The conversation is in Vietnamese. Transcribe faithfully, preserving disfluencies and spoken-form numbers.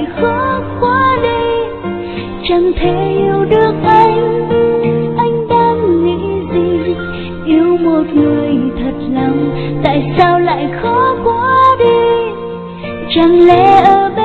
khó quá đi, chẳng thể yêu được anh. Anh đang nghĩ gì? Yêu một người thật lòng tại sao lại khó quá đi? Chẳng lẽ ở